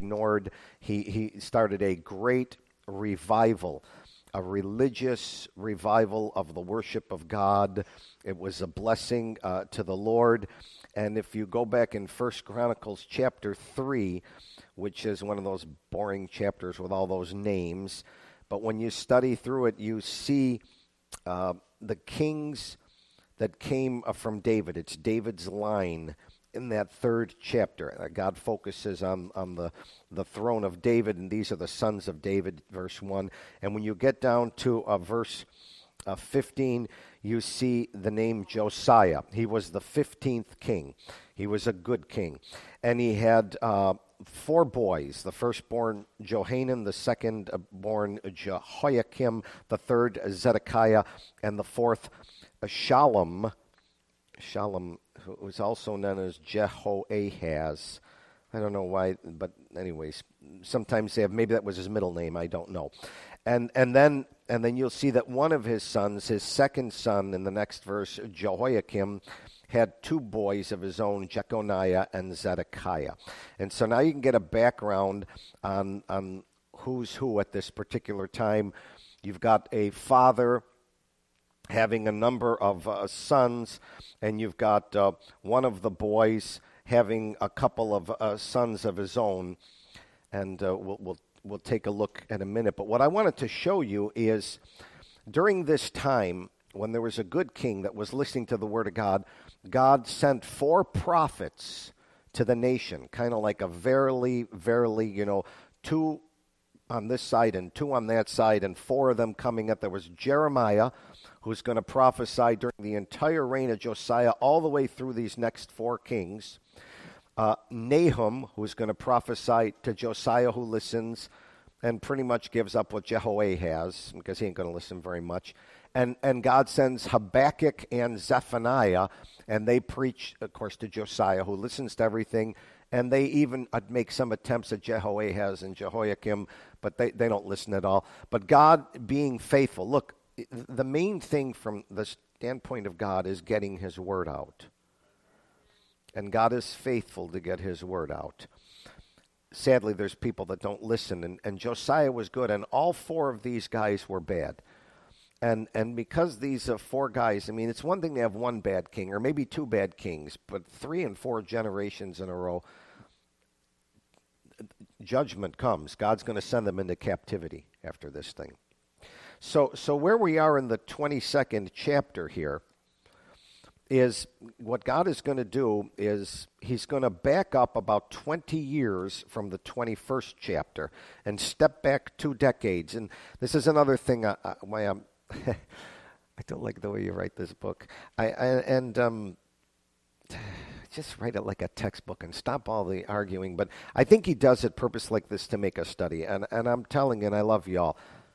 ignored. He started a great revival, a religious revival of the worship of God. It was a blessing to the Lord. And if you go back in 1 Chronicles chapter 3, which is one of those boring chapters with all those names, but when you study through it, you see the kings that came from David. It's David's line in that third chapter. God focuses on the throne of David, and these are the sons of David, verse 1. And when you get down to verse 15, you see the name Josiah. He was the 15th king. He was a good king. And he had 4 boys, the firstborn Johanan, the second-born Jehoiakim, the third Zedekiah, and the fourth Shallum. Shallum, who was also known as Jehoahaz. I don't know why, but anyways, sometimes they have, maybe that was his middle name, I don't know. And then you'll see that one of his sons, his second son in the next verse, Jehoiakim, had 2 boys of his own, Jeconiah and Zedekiah. And so now you can get a background on who's who at this particular time. You've got a father having a number of sons, and you've got one of the boys having a couple of sons of his own. And we'll take a look in a minute. But what I wanted to show you is during this time, when there was a good king that was listening to the word of God, God sent 4 prophets to the nation, kind of like a verily, 2 on this side and 2 on that side, and 4 of them coming up. There was Jeremiah, who's going to prophesy during the entire reign of Josiah, all the way through these next 4 kings. Nahum, who's going to prophesy to Josiah, who listens and pretty much gives up what Jehoahaz, because he ain't going to listen very much. And God sends Habakkuk and Zephaniah, and they preach, of course, to Josiah, who listens to everything. And they even make some attempts at Jehoahaz and Jehoiakim, but they don't listen at all. But God being faithful. Look, the main thing from the standpoint of God is getting his word out. And God is faithful to get his word out. Sadly, there's people that don't listen, and Josiah was good, and all 4 of these guys were bad. And because these 4 guys, I mean, it's one thing to have 1 bad king, or maybe 2 bad kings, but 3 and 4 generations in a row, judgment comes. God's going to send them into captivity after this thing. So where we are in the 22nd chapter here is what God is going to do is he's going to back up about 20 years from the 21st chapter and step back 2 decades. And this is another thing why I'm I don't like the way you write this book. Just write it like a textbook and stop all the arguing. But I think he does it purpose like this to make us study. And I'm telling you, and I love y'all,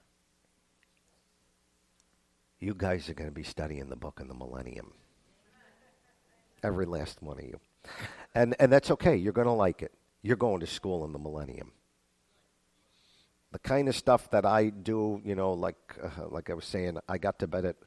you guys are going to be studying the book in the millennium. Every last one of you. And that's okay. You're going to like it. You're going to school in the millennium. The kind of stuff that I do, like I was saying, I got to bed at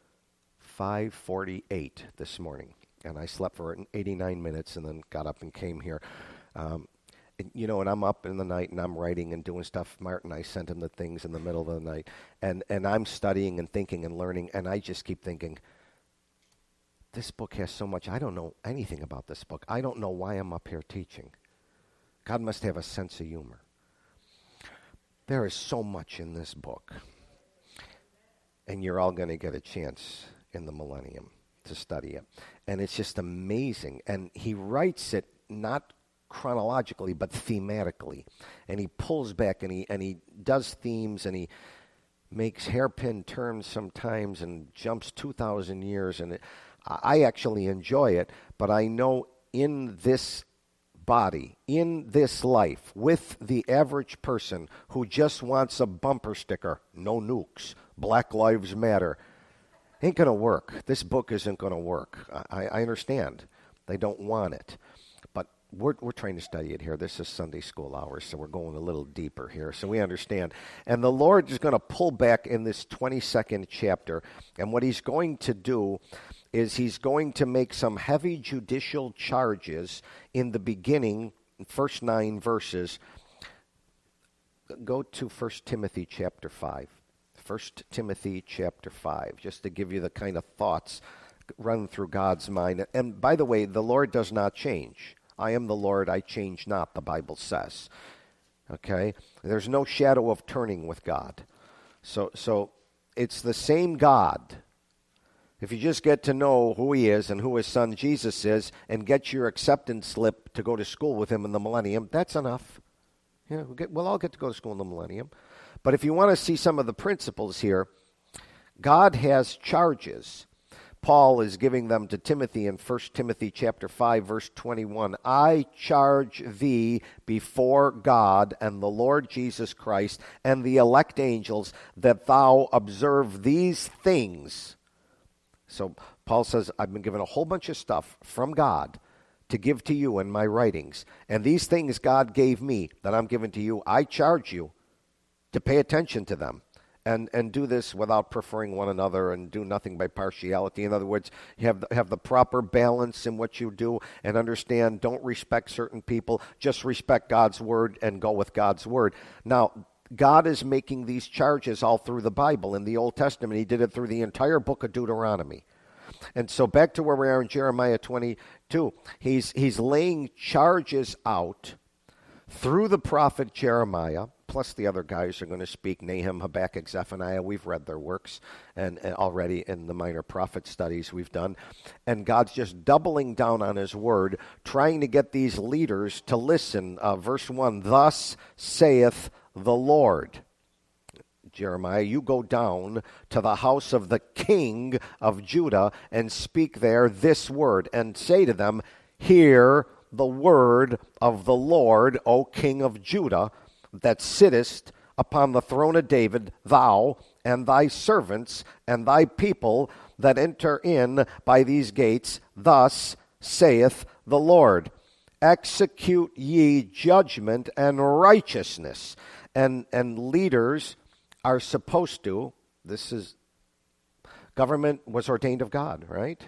5:48 this morning, and I slept for 89 minutes and then got up and came here. And I'm up in the night, and I'm writing and doing stuff. Martin, I sent him the things in the middle of the night, and I'm studying and thinking and learning, and I just keep thinking, this book has so much. I don't know anything about this book. I don't know why I'm up here teaching. God must have a sense of humor. There is so much in this book. And you're all going to get a chance in the millennium to study it. And it's just amazing. And he writes it not chronologically, but thematically. And he pulls back and he does themes, and he makes hairpin turns sometimes and jumps 2,000 years. And I actually enjoy it, but I know in this body, in this life, with the average person who just wants a bumper sticker, no nukes, Black Lives Matter, ain't going to work. This book isn't going to work. I understand. They don't want it. But we're trying to study it here. This is Sunday school hours, so we're going a little deeper here, so we understand. And the Lord is going to pull back in this 22nd chapter, and what he's going to do is he's going to make some heavy judicial charges in the beginning, first 9 verses, go to 1 Timothy chapter 5. 1 Timothy chapter 5, just to give you the kind of thoughts run through God's mind. And by the way, the Lord does not change. I am the Lord, I change not, the Bible says. Okay? There's no shadow of turning with God. So it's the same God. If you just get to know who he is and who his son Jesus is and get your acceptance slip to go to school with him in the millennium, that's enough. Yeah, we'll all get to go to school in the millennium. But if you want to see some of the principles here, God has charges. Paul is giving them to Timothy in 1 Timothy chapter 5, verse 21. I charge thee before God and the Lord Jesus Christ and the elect angels that thou observe these things. So Paul says, I've been given a whole bunch of stuff from God to give to you in my writings. And these things God gave me that I'm giving to you, I charge you to pay attention to them. And do this without preferring one another and do nothing by partiality. In other words, you have the proper balance in what you do and understand, don't respect certain people, just respect God's word and go with God's word. Now, God is making these charges all through the Bible. In the Old Testament, he did it through the entire book of Deuteronomy. And so back to where we are in Jeremiah 22, he's laying charges out through the prophet Jeremiah, plus the other guys are going to speak, Nahum, Habakkuk, Zephaniah. We've read their works and already in the minor prophet studies we've done. And God's just doubling down on his word, trying to get these leaders to listen. Verse 1, thus saith the Lord. Jeremiah, you go down to the house of the king of Judah and speak there this word and say to them, hear the word of the Lord, O king of Judah, that sittest upon the throne of David, thou and thy servants and thy people that enter in by these gates, thus saith the Lord. Execute ye judgment and righteousness. And leaders are supposed to, government was ordained of God, right?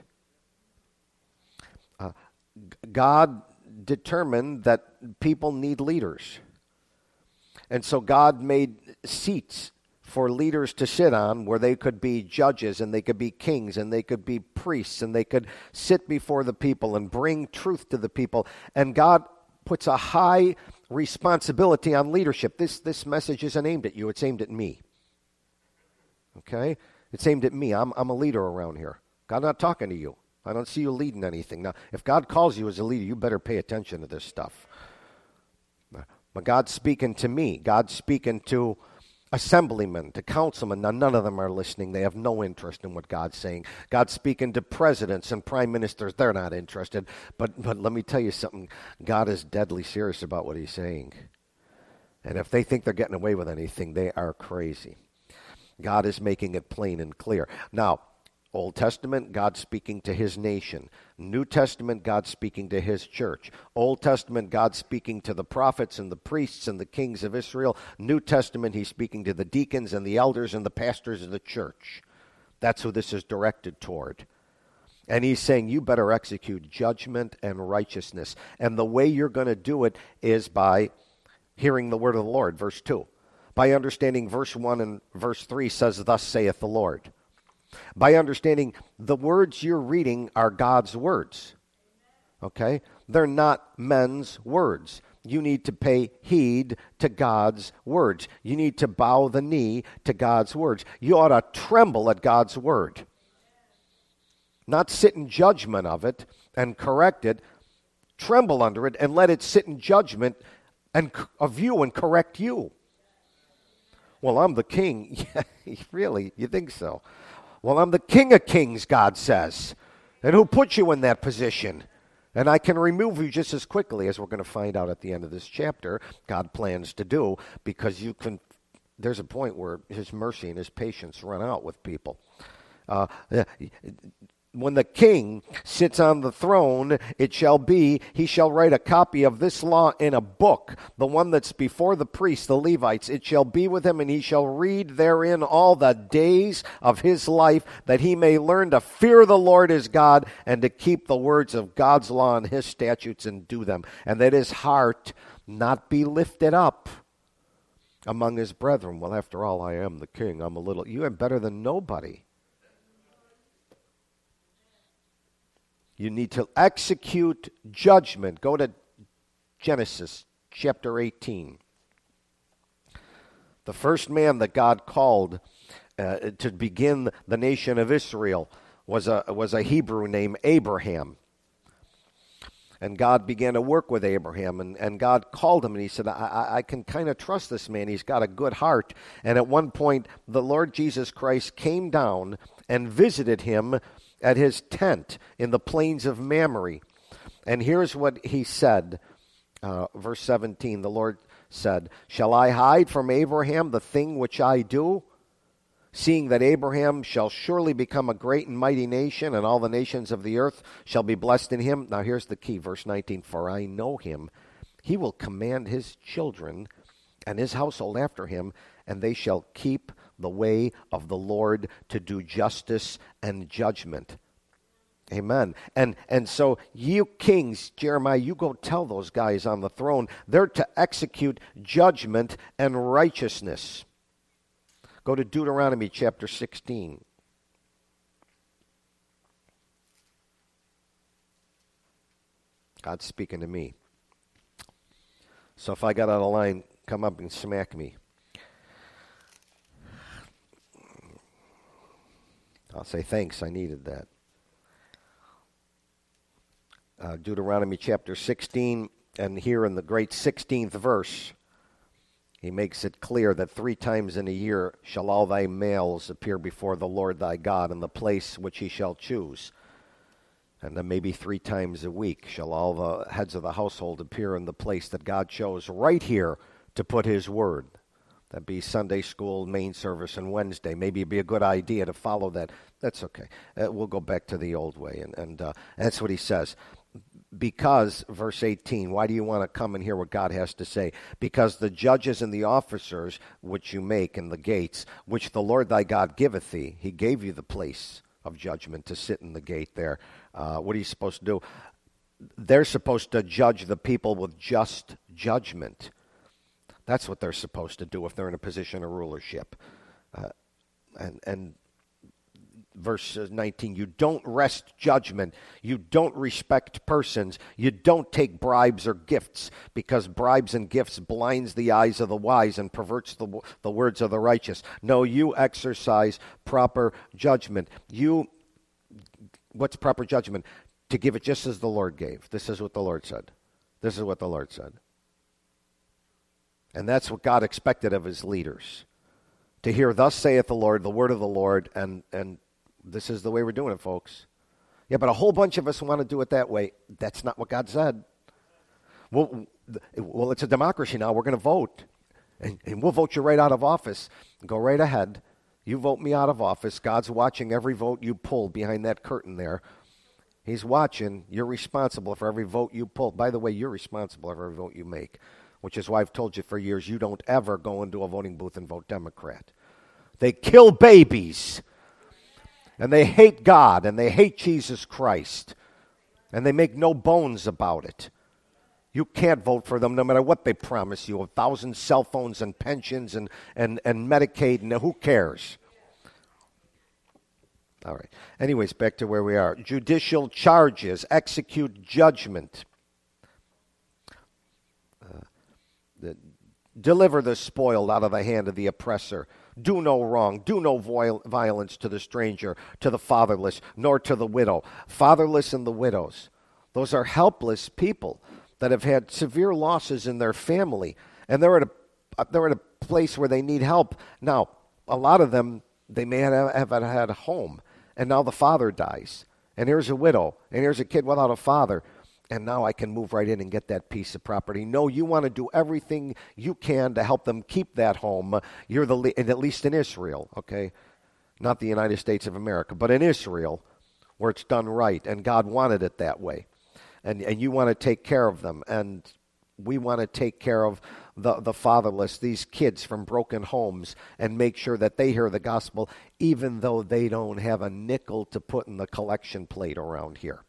God determined that people need leaders. And so God made seats for leaders to sit on where they could be judges and they could be kings and they could be priests and they could sit before the people and bring truth to the people. And God puts a high responsibility on leadership. This message isn't aimed at you. It's aimed at me. Okay? It's aimed at me. I'm a leader around here. God's not talking to you. I don't see you leading anything. Now, if God calls you as a leader, you better pay attention to this stuff. But God's speaking to me. God's speaking to assemblymen, to councilmen. Now, none of them are listening. They have no interest in what God's saying. God's speaking to presidents and prime ministers. They're not interested. But let me tell you something. God is deadly serious about what he's saying. And if they think they're getting away with anything, they are crazy. God is making it plain and clear. Now, Old Testament, God speaking to his nation. New Testament, God speaking to his church. Old Testament, God speaking to the prophets and the priests and the kings of Israel. New Testament, he's speaking to the deacons and the elders and the pastors of the church. That's who this is directed toward. And he's saying, you better execute judgment and righteousness. And the way you're going to do it is by hearing the word of the Lord, verse 2. By understanding verse 1 and verse 3 says, thus saith the Lord. By understanding the words you're reading are God's words. Okay? They're not men's words. You need to pay heed to God's words. You need to bow the knee to God's words. You ought to tremble at God's word. Not sit in judgment of it and correct it. Tremble under it and let it sit in judgment of you and correct you. Well, I'm the king. Yeah, really? You think so? Well, I'm the King of Kings, God says. And who put you in that position? And I can remove you just as quickly, as we're going to find out at the end of this chapter, God plans to do, because there's a point where his mercy and his patience run out with people. When the king sits on the throne, it shall be, he shall write a copy of this law in a book, the one that's before the priests, the Levites. It shall be with him, and he shall read therein all the days of his life, that he may learn to fear the Lord his God, and to keep the words of God's law and his statutes and do them, and that his heart not be lifted up among his brethren. Well, after all, I am the king. I'm a little. You am better than nobody. You need to execute judgment. Go to Genesis chapter 18. The first man that God called to begin the nation of Israel was a Hebrew named Abraham. And God began to work with Abraham, and God called him, and he said, I can kind of trust this man. He's got a good heart. And at one point, the Lord Jesus Christ came down and visited him at his tent in the plains of Mamre. And here's what he said, verse 17, the Lord said, shall I hide from Abraham the thing which I do? Seeing that Abraham shall surely become a great and mighty nation, and all the nations of the earth shall be blessed in him. Now here's the key, verse 19. For I know him. He will command his children and his household after him, and they shall keep the way of the Lord to do justice and judgment. Amen. And so you kings, Jeremiah, you go tell those guys on the throne, they're to execute judgment and righteousness. Go to Deuteronomy chapter 16. God's speaking to me. So if I got out of line, come up and smack me. I'll say thanks, I needed that. Deuteronomy chapter 16, and here in the great 16th verse, he makes it clear that 3 times in a year shall all thy males appear before the Lord thy God in the place which he shall choose. And then maybe 3 times a week shall all the heads of the household appear in the place that God chose right here to put his word. That'd be Sunday school, main service, and Wednesday. Maybe it'd be a good idea to follow that. That's okay. We'll go back to the old way. And that's what he says. Because, verse 18, why do you want to come and hear what God has to say? Because the judges and the officers which you make in the gates, which the Lord thy God giveth thee, he gave you the place of judgment to sit in the gate there. What are you supposed to do? They're supposed to judge the people with just judgment. That's what they're supposed to do if they're in a position of rulership. And verse 19, you don't wrest judgment. You don't respect persons. You don't take bribes or gifts, because bribes and gifts blinds the eyes of the wise and perverts the words of the righteous. No, you exercise proper judgment. What's proper judgment? To give it just as the Lord gave. This is what the Lord said. This is what the Lord said. And that's what God expected of his leaders. To hear, thus saith the Lord, the word of the Lord, and this is the way we're doing it, folks. Yeah, but a whole bunch of us want to do it that way. That's not what God said. Well, it's a democracy now. We're going to vote. And we'll vote you right out of office. Go right ahead. You vote me out of office. God's watching every vote you pull behind that curtain there. He's watching. You're responsible for every vote you pull. By the way, you're responsible for every vote you make, which is why I've told you for years, you don't ever go into a voting booth and vote Democrat. They kill babies. And they hate God, and they hate Jesus Christ. And they make no bones about it. You can't vote for them no matter what they promise you. 1,000 cell phones and pensions and Medicaid, and who cares? All right. Anyways, back to where we are. Judicial charges, execute judgment. Deliver the spoiled out of the hand of the oppressor. Do no wrong. Do no violence to the stranger, to the fatherless, nor to the widow. Fatherless and the widows. Those are helpless people that have had severe losses in their family, and they're at a place where they need help. Now, a lot of them, they may have had a home, and now the father dies, and here's a widow, and here's a kid without a father. And now I can move right in and get that piece of property. No, you want to do everything you can to help them keep that home. You're and at least in Israel, okay? Not the United States of America, but in Israel, where it's done right. And God wanted it that way. And you want to take care of them. And we want to take care of the fatherless, these kids from broken homes, and make sure that they hear the gospel, even though they don't have a nickel to put in the collection plate around here.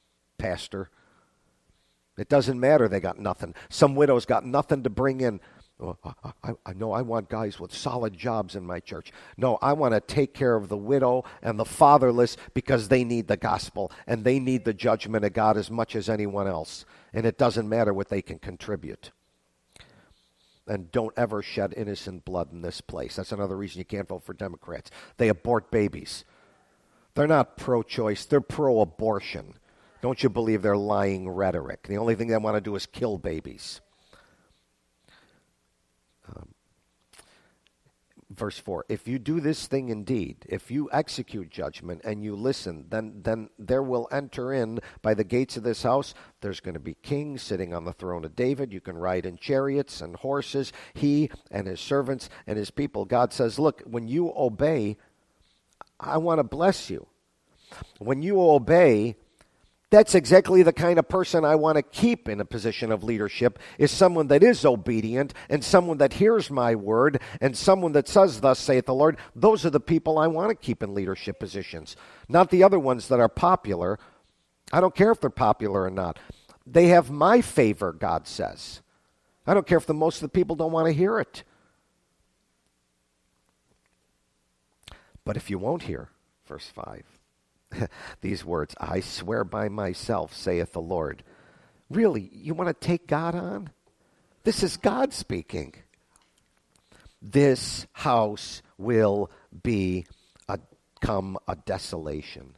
Pastor. It doesn't matter, they got nothing. Some widows got nothing to bring in. Oh, I know I want guys with solid jobs in my church. No, I want to take care of the widow and the fatherless because they need the gospel and they need the judgment of God as much as anyone else. And it doesn't matter what they can contribute. And don't ever shed innocent blood in this place. That's another reason you can't vote for Democrats. They abort babies. They're not pro-choice. They're pro-abortion. Don't you believe their lying rhetoric? The only thing they want to do is kill babies. Verse 4, if you do this thing indeed, if you execute judgment and you listen, then there will enter in by the gates of this house, there's going to be kings sitting on the throne of David. You can ride in chariots and horses, he and his servants and his people. God says, look, when you obey, I want to bless you. When you obey, that's exactly the kind of person I want to keep in a position of leadership, is someone that is obedient and someone that hears my word and someone that says, thus saith the Lord. Those are the people I want to keep in leadership positions, not the other ones that are popular. I don't care if they're popular or not. They have my favor, God says. I don't care if most of the people don't want to hear it. But if you won't hear, verse 5, these words, I swear by myself, saith the Lord. Really, you want to take God on? This is God speaking. This house will become a desolation.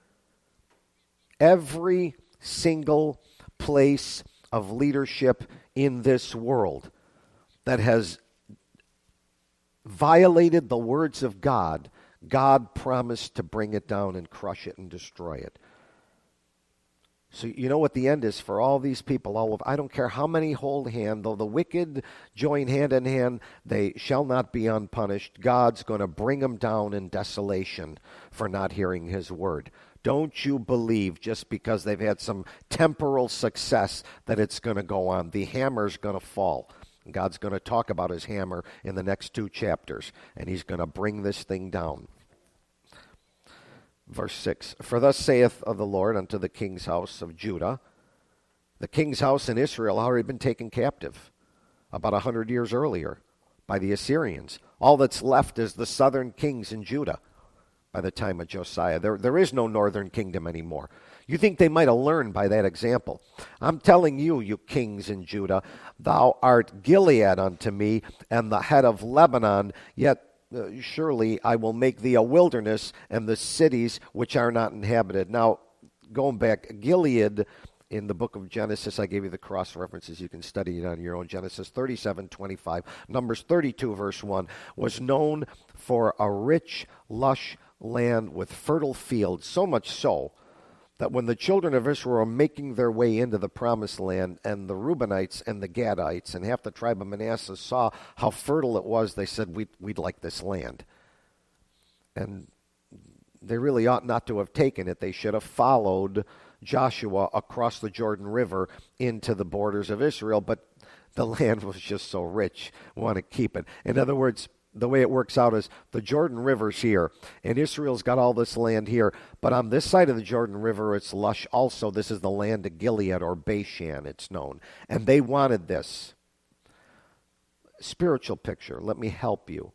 Every single place of leadership in this world that has violated the words of God, God promised to bring it down and crush it and destroy it. So you know what the end is for all these people. I don't care how many hold hand, though the wicked join hand in hand, they shall not be unpunished. God's going to bring them down in desolation for not hearing his word. Don't you believe just because they've had some temporal success that it's going to go on. The hammer's going to fall. God's going to talk about his hammer in the next 2 chapters, and he's going to bring this thing down. Verse 6, for thus saith of the Lord unto the king's house of Judah. The king's house in Israel had already been taken captive about 100 years earlier by the Assyrians. All that's left is the southern kings in Judah by the time of Josiah. There is no northern kingdom anymore. You think they might have learned by that example. I'm telling you, you kings in Judah, thou art Gilead unto me, and the head of Lebanon, yet surely I will make thee a wilderness, and the cities which are not inhabited. Now, going back, Gilead, in the book of Genesis, I gave you the cross references. You can study it on your own. Genesis 37:25, Numbers 32, verse 1, was known for a rich, lush land with fertile fields, so much so that when the children of Israel were making their way into the promised land, and the Reubenites and the Gadites and half the tribe of Manasseh saw how fertile it was, they said, we'd like this land. And they really ought not to have taken it. They should have followed Joshua across the Jordan River into the borders of Israel, but the land was just so rich, we want to keep it. In other words, the way it works out is the Jordan River's here, and Israel's got all this land here, but on this side of the Jordan River, it's lush also. This is the land of Gilead, or Bashan, it's known. And they wanted this. Spiritual picture, let me help you.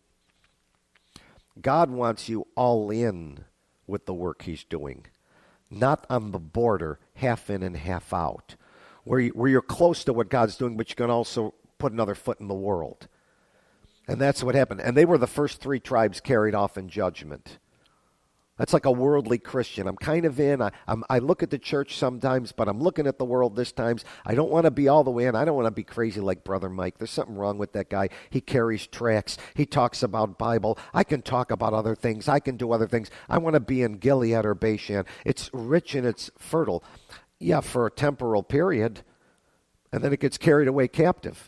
God wants you all in with the work he's doing, not on the border, half in and half out, where you're close to what God's doing, but you can also put another foot in the world. And that's what happened. And they were the first 3 tribes carried off in judgment. That's like a worldly Christian. I'm kind of in. I look at the church sometimes, but I'm looking at the world this times. I don't want to be all the way in. I don't want to be crazy like Brother Mike. There's something wrong with that guy. He carries tracts. He talks about Bible. I can talk about other things. I can do other things. I want to be in Gilead or Bashan. It's rich and it's fertile. Yeah, for a temporal period. And then it gets carried away captive.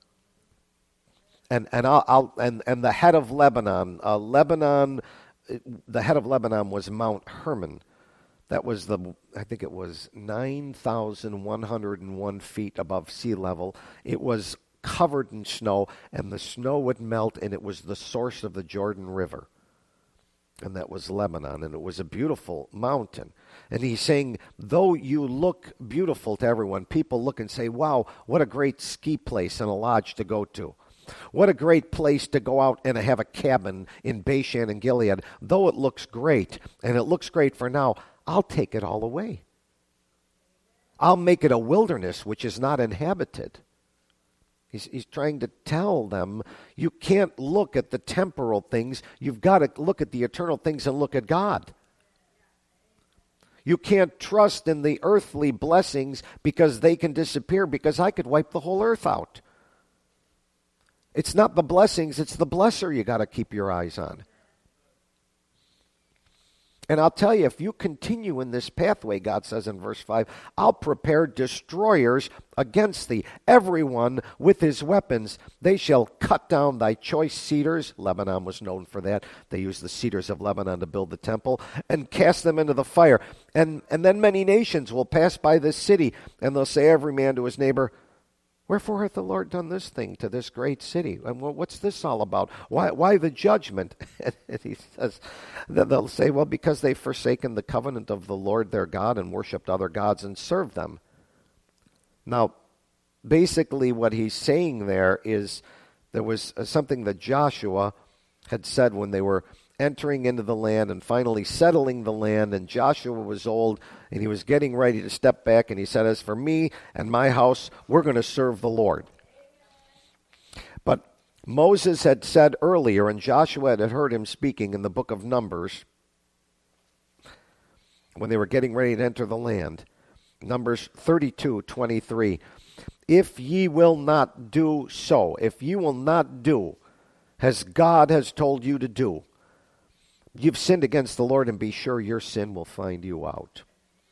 And the head of Lebanon, the head of Lebanon was Mount Hermon. That was I think it was 9,101 feet above sea level. It was covered in snow, and the snow would melt, and it was the source of the Jordan River. And that was Lebanon, and it was a beautiful mountain. And he's saying, though you look beautiful to everyone, people look and say, wow, what a great ski place and a lodge to go to. What a great place to go out and have a cabin in Bashan and Gilead. Though it looks great, and it looks great for now, I'll take it all away. I'll make it a wilderness which is not inhabited. He's trying to tell them, you can't look at the temporal things. You've got to look at the eternal things and look at God. You can't trust in the earthly blessings because they can disappear, because I could wipe the whole earth out. It's not the blessings, it's the blesser you got to keep your eyes on. And I'll tell you, if you continue in this pathway, God says in verse 5, I'll prepare destroyers against thee, everyone with his weapons. They shall cut down thy choice cedars. Lebanon was known for that. They used the cedars of Lebanon to build the temple, and cast them into the fire. And then many nations will pass by this city, and they'll say every man to his neighbor, wherefore hath the Lord done this thing to this great city? And what's this all about? Why the judgment? And he says, they'll say, well, because they've forsaken the covenant of the Lord their God and worshipped other gods and served them. Now, basically what he's saying there is there was something that Joshua had said when they were entering into the land and finally settling the land, and Joshua was old and he was getting ready to step back, and he said, as for me and my house, we're going to serve the Lord. But Moses had said earlier, and Joshua had heard him speaking in the book of Numbers when they were getting ready to enter the land, Numbers 32:23, if ye will not do so, if you will not do as God has told you to do, you've sinned against the Lord, and be sure your sin will find you out.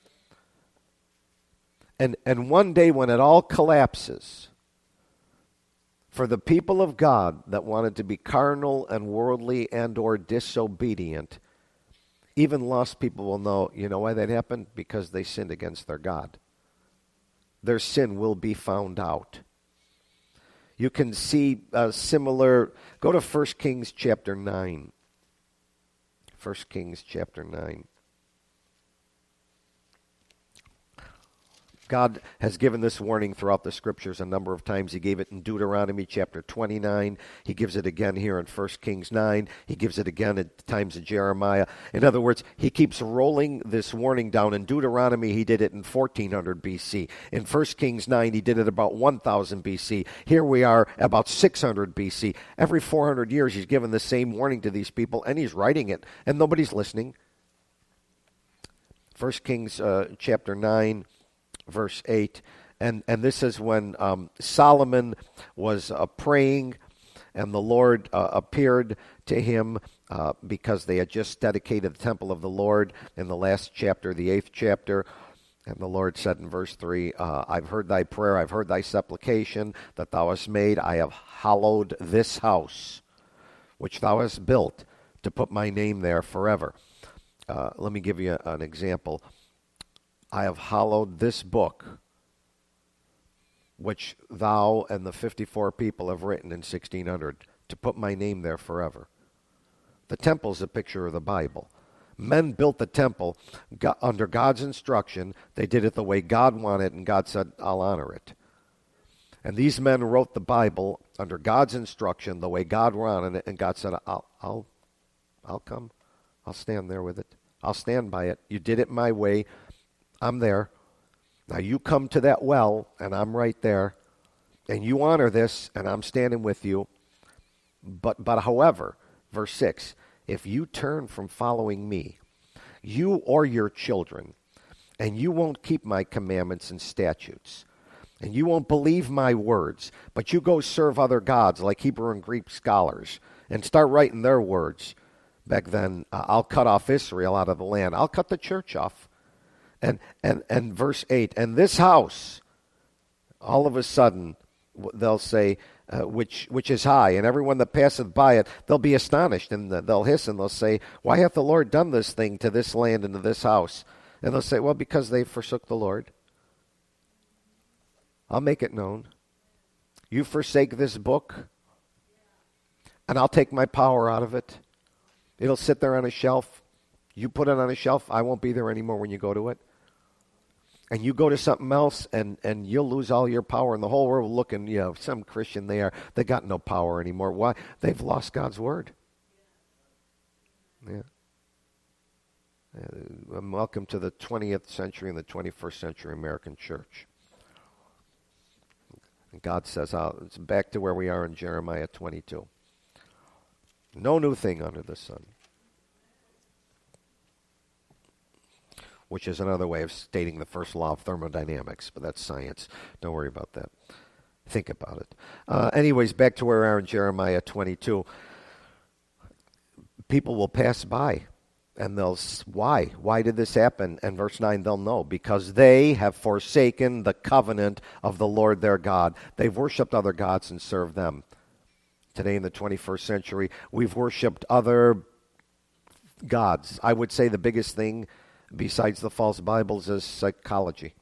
And one day when it all collapses, for the people of God that wanted to be carnal and worldly and or disobedient, even lost people will know, you know why that happened? Because they sinned against their God. Their sin will be found out. You can see similar, go to 1 Kings chapter 9. 1 Kings chapter 9. God has given this warning throughout the scriptures a number of times. He gave it in Deuteronomy chapter 29. He gives it again here in 1 Kings 9. He gives it again at times in Jeremiah. In other words, he keeps rolling this warning down. In Deuteronomy, he did it in 1400 BC. In 1 Kings 9, he did it about 1000 BC. Here we are about 600 BC. Every 400 years, he's given the same warning to these people, and he's writing it, and nobody's listening. 1 Kings chapter 9. Verse 8, and this is when Solomon was praying, and the Lord appeared to him because they had just dedicated the temple of the Lord in the last chapter, the 8th chapter. And the Lord said in verse 3, I've heard thy prayer, I've heard thy supplication that thou hast made. I have hallowed this house, which thou hast built, to put my name there forever. Let me give you an example. I have hallowed this book, which thou and the 54 people have written in 1600, to put my name there forever. The temple's a picture of the Bible. Men built the temple under God's instruction. They did it the way God wanted, and God said, I'll honor it. And these men wrote the Bible under God's instruction, the way God wanted it, and God said, I'll come. I'll stand there with it. I'll stand by it. You did it my way. I'm there. Now you come to that well, and I'm right there. And you honor this, and I'm standing with you. But however, verse 6, if you turn from following me, you or your children, and you won't keep my commandments and statutes, and you won't believe my words, but you go serve other gods like Hebrew and Greek scholars, and start writing their words, back then, I'll cut off Israel out of the land. I'll cut the church off. And verse 8, and this house, all of a sudden, they'll say, which is high, and everyone that passeth by it, they'll be astonished, and they'll hiss, and they'll say, why hath the Lord done this thing to this land and to this house? And they'll say, well, because they forsook the Lord. I'll make it known. You forsake this book, and I'll take my power out of it. It'll sit there on a shelf. You put it on a shelf, I won't be there anymore when you go to it. And you go to something else, and you'll lose all your power, and the whole world will look, and some Christian they got no power anymore. Why? They've lost God's word. Yeah. Welcome to the 20th century and the 21st century American church. And God says, it's back to where we are in Jeremiah 22. No new thing under the sun. Which is another way of stating the first law of thermodynamics, but that's science. Don't worry about that. Think about it. Anyways, back to where we are in Jeremiah 22. People will pass by, and why? Why did this happen? And verse 9, they'll know. Because they have forsaken the covenant of the Lord their God. They've worshipped other gods and served them. Today in the 21st century, we've worshipped other gods. I would say the biggest thing besides the false Bibles is psychology.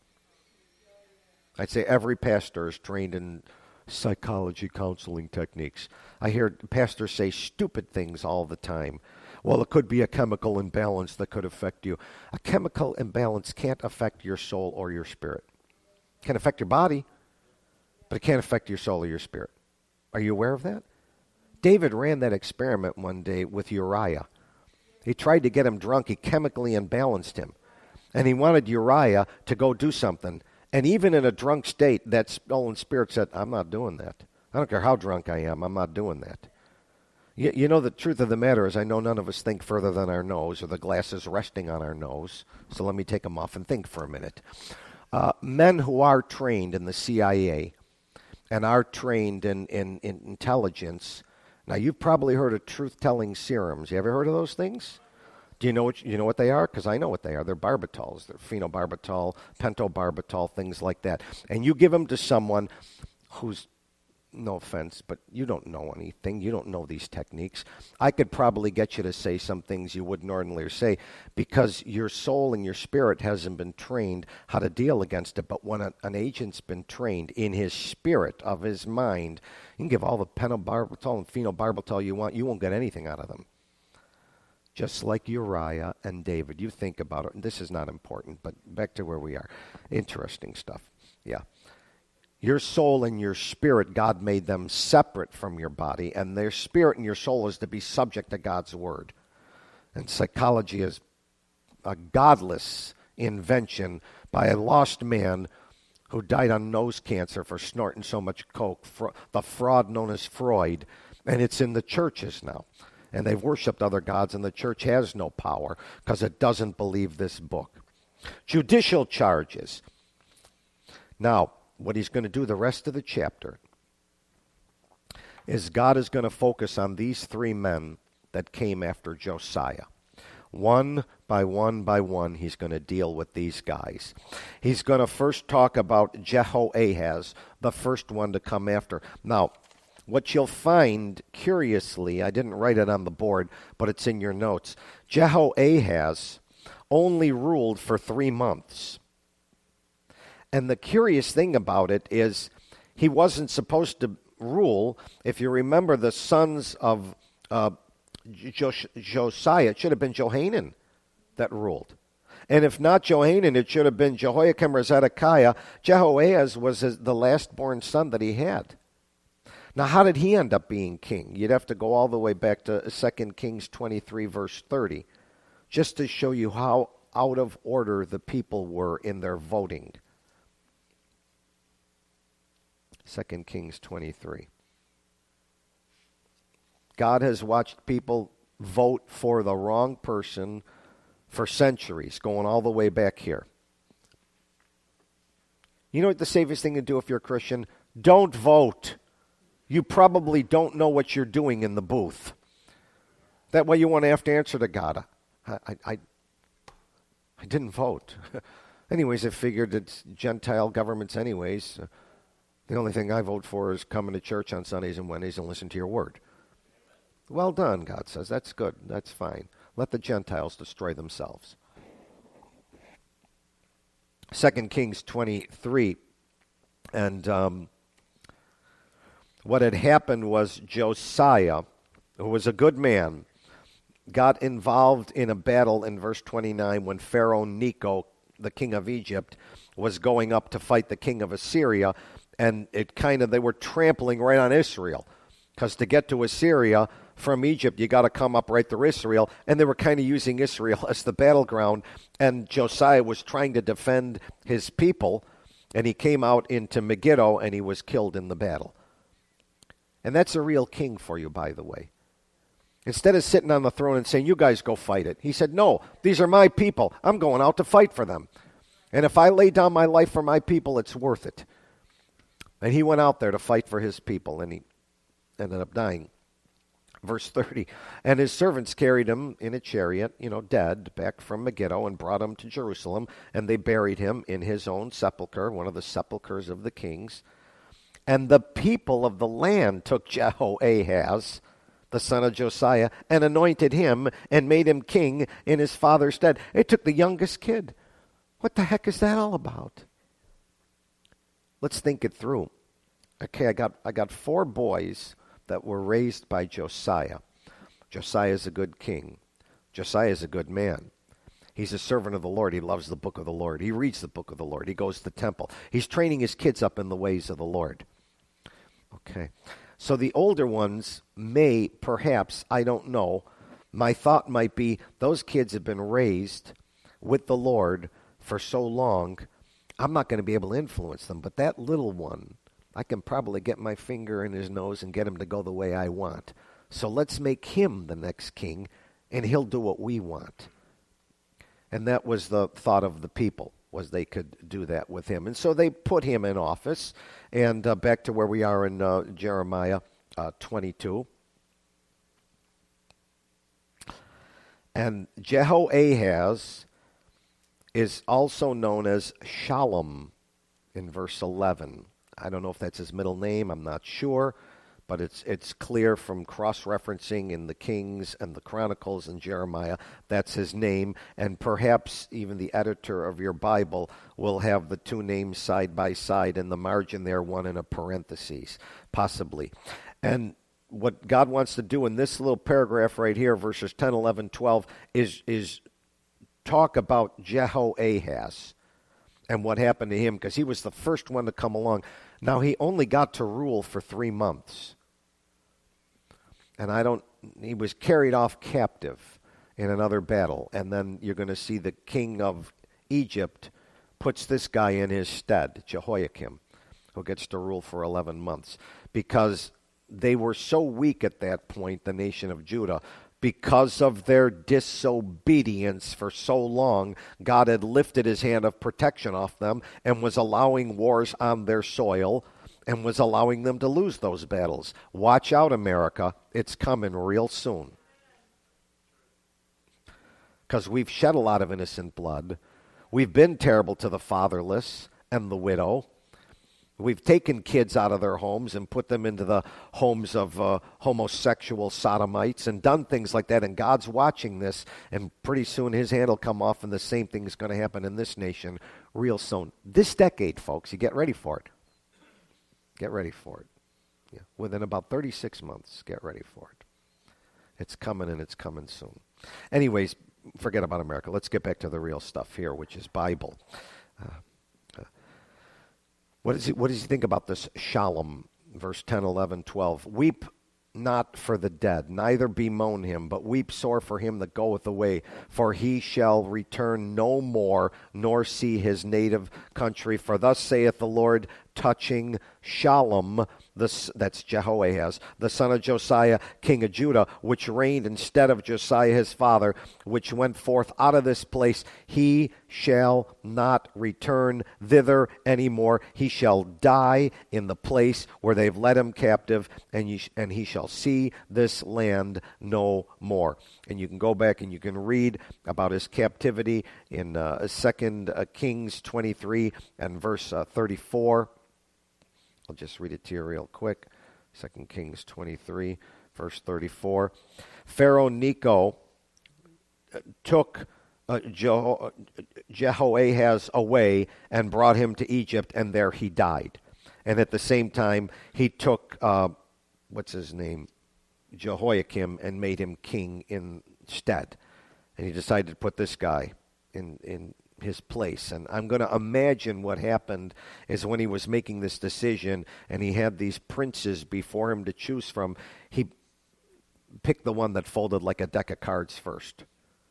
I'd say every pastor is trained in psychology counseling techniques. I hear pastors say stupid things all the time. Well, it could be a chemical imbalance that could affect you. A chemical imbalance can't affect your soul or your spirit. It can affect your body, but it can't affect your soul or your spirit. Are you aware of that? David ran that experiment one day with Uriah. He tried to get him drunk. He chemically imbalanced him. And he wanted Uriah to go do something. And even in a drunk state, that stolen spirit said, I'm not doing that. I don't care how drunk I am. I'm not doing that. You know, the truth of the matter is I know none of us think further than our nose, or the glasses resting on our nose. So let me take them off and think for a minute. Men who are trained in the CIA and are trained in intelligence. Now, you've probably heard of truth-telling serums. You ever heard of those things? Do you know what they are? Because I know what they are. They're barbitals. They're phenobarbital, pentobarbital, things like that. And you give them to someone who's, no offense, but you don't know anything. You don't know these techniques. I could probably get you to say some things you wouldn't ordinarily say because your soul and your spirit hasn't been trained how to deal against it. But when an agent's been trained in his spirit of his mind, you can give all the pentobarbital and phenobarbital you want. You won't get anything out of them. Just like Uriah and David. You think about it. And this is not important, but back to where we are. Interesting stuff. Yeah. Your soul and your spirit, God made them separate from your body, and their spirit and your soul is to be subject to God's word. And psychology is a godless invention by a lost man who died on nose cancer for snorting so much coke, the fraud known as Freud, and it's in the churches now. And they've worshipped other gods, and the church has no power because it doesn't believe this book. Judicial charges. Now, what he's going to do the rest of the chapter is God is going to focus on these three men that came after Josiah. One by one, he's going to deal with these guys. He's going to first talk about Jehoahaz, the first one to come after. Now, what you'll find, curiously, I didn't write it on the board, but it's in your notes. Jehoahaz only ruled for 3 months. And the curious thing about it is he wasn't supposed to rule. If you remember the sons of Josiah, it should have been Johanan that ruled. And if not Johanan, it should have been Jehoiakim or Zedekiah. Jehoahaz was the last-born son that he had. Now, how did he end up being king? You'd have to go all the way back to 2 Kings 23, verse 30, just to show you how out of order the people were in their voting. 2 Kings 23. God has watched people vote for the wrong person for centuries, going all the way back here. You know what the safest thing to do if you're a Christian? Don't vote. You probably don't know what you're doing in the booth. That way you won't have to answer to God. I didn't vote. Anyways, I figured it's Gentile governments anyways. The only thing I vote for is coming to church on Sundays and Wednesdays and listen to your word. Well done, God says. That's good. That's fine. Let the Gentiles destroy themselves. 2 Kings 23. And what had happened was Josiah, who was a good man, got involved in a battle in verse 29 when Pharaoh Necho, the king of Egypt, was going up to fight the king of Assyria, and they were trampling right on Israel, because to get to Assyria from Egypt, you got to come up right through Israel, and they were kind of using Israel as the battleground, and Josiah was trying to defend his people, and he came out into Megiddo, and he was killed in the battle. And that's a real king for you, by the way. Instead of sitting on the throne and saying, you guys go fight it, he said, no, these are my people. I'm going out to fight for them. And if I lay down my life for my people, it's worth it. And he went out there to fight for his people, and he ended up dying. Verse 30, and his servants carried him in a chariot, dead, back from Megiddo, and brought him to Jerusalem, and they buried him in his own sepulchre, one of the sepulchres of the kings. And the people of the land took Jehoahaz, the son of Josiah, and anointed him, and made him king in his father's stead. They took the youngest kid. What the heck is that all about? Let's think it through. Okay, I got 4 boys that were raised by Josiah. Josiah is a good king. Josiah is a good man. He's a servant of the Lord. He loves the book of the Lord. He reads the book of the Lord. He goes to the temple. He's training his kids up in the ways of the Lord. Okay. So the older ones may, perhaps, I don't know, my thought might be those kids have been raised with the Lord for so long, I'm not going to be able to influence them. But that little one, I can probably get my finger in his nose and get him to go the way I want. So let's make him the next king, and he'll do what we want. And that was the thought of the people, was they could do that with him. And so they put him in office. And back to where we are in Jeremiah 22. And Jehoahaz is also known as Shallum in verse 11. I don't know if that's his middle name. I'm not sure. But it's clear from cross-referencing in the Kings and the Chronicles and Jeremiah, that's his name. And perhaps even the editor of your Bible will have the 2 names side by side in the margin there, one in a parentheses, possibly. And what God wants to do in this little paragraph right here, verses 10, 11, 12, is talk about Jehoahaz and what happened to him, because he was the first one to come along. Now, he only got to rule for 3 months. And he was carried off captive in another battle. And then you're going to see the king of Egypt puts this guy in his stead, Jehoiakim, who gets to rule for 11 months. Because they were so weak at that point, the nation of Judah, because of their disobedience for so long, God had lifted his hand of protection off them and was allowing wars on their soil and was allowing them to lose those battles. Watch out, America. It's coming real soon. Because we've shed a lot of innocent blood. We've been terrible to the fatherless and the widow. We've taken kids out of their homes and put them into the homes of homosexual sodomites and done things like that. And God's watching this, and pretty soon his hand will come off, and the same thing is going to happen in this nation real soon. This decade, folks, you get ready for it. Get ready for it. Yeah. Within about 36 months, get ready for it. It's coming, and it's coming soon. Anyways, forget about America. Let's get back to the real stuff here, which is Bible. What does he think about this Shallum? Verse 10, 11, 12. Weep not for the dead, neither bemoan him, but weep sore for him that goeth away, for he shall return no more, nor see his native country. For thus saith the Lord touching Shallum, that's Jehoahaz, the son of Josiah, king of Judah, which reigned instead of Josiah his father, which went forth out of this place. He shall not return thither anymore. He shall die in the place where they've led him captive, and he shall see this land no more. And you can go back and you can read about his captivity in 2 Kings 23 and verse 34. I'll just read it to you real quick. 2 Kings 23, verse 34. Pharaoh Necho took Jehoahaz away and brought him to Egypt, and there he died. And at the same time, he took, Jehoiakim, and made him king instead. And he decided to put this guy in his place. And I'm going to imagine what happened is when he was making this decision and he had these princes before him to choose from, he picked the one that folded like a deck of cards first.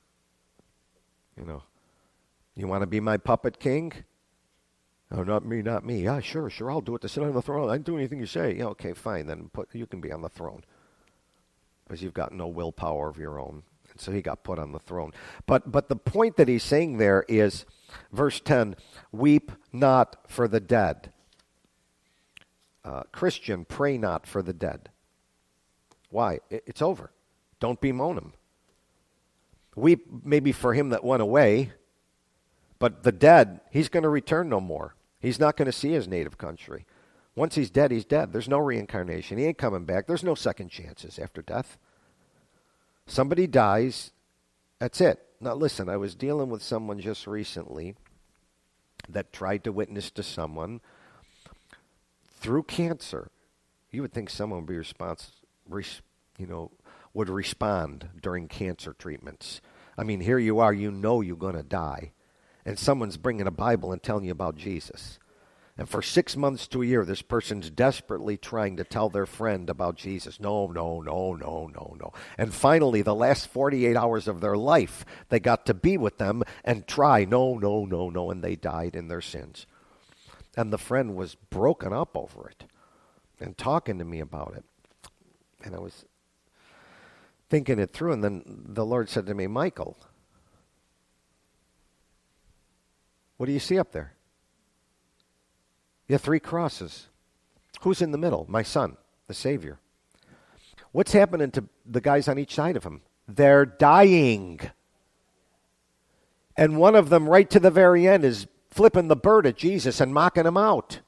You want to be my puppet king? Oh, not me, not me. Yeah, sure, I'll do it to sit on the throne. I can do anything you say. Yeah, okay, fine, then you can be on the throne. Because you've got no willpower of your own. And so he got put on the throne. But the point that he's saying there is, verse 10, weep not for the dead. Christian, pray not for the dead. Why? It's over. Don't bemoan him. Weep maybe for him that went away, but the dead, he's going to return no more. He's not going to see his native country. Once he's dead, he's dead. There's no reincarnation. He ain't coming back. There's no second chances after death. Somebody dies, that's it. Now listen, I was dealing with someone just recently that tried to witness to someone through cancer. You would think someone would be would respond during cancer treatments. I mean, here you are, you're going to die. And someone's bringing a Bible and telling you about Jesus. And for 6 months to a year, this person's desperately trying to tell their friend about Jesus. No. And finally, the last 48 hours of their life, they got to be with them and try. No. And they died in their sins. And the friend was broken up over it and talking to me about it. And I was thinking it through. And then the Lord said to me, Michael, what do you see up there? You have 3 crosses. Who's in the middle? My son, the Savior. What's happening to the guys on each side of him? They're dying. And one of them, right to the very end, is flipping the bird at Jesus and mocking him out.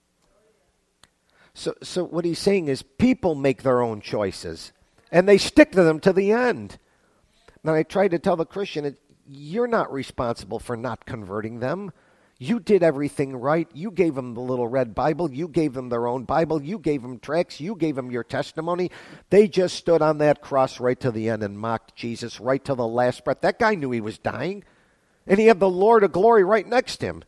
So what he's saying is people make their own choices, and they stick to them to the end. Now, I tried to tell the Christian, you're not responsible for not converting them. You did everything right. You gave them the little red Bible. You gave them their own Bible. You gave them tracts. You gave them your testimony. They just stood on that cross right to the end and mocked Jesus right to the last breath. That guy knew he was dying, and he had the Lord of glory right next to him.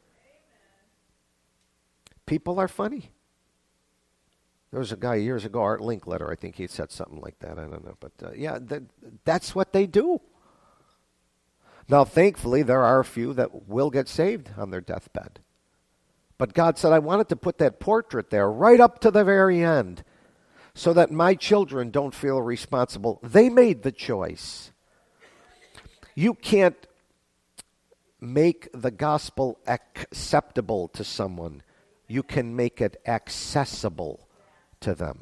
People are funny. There was a guy years ago, Art Linkletter, I think he said something like that. I don't know. But that's what they do. Now, thankfully, there are a few that will get saved on their deathbed. But God said, I wanted to put that portrait there right up to the very end so that my children don't feel responsible. They made the choice. You can't make the gospel acceptable to someone. You can make it accessible to them.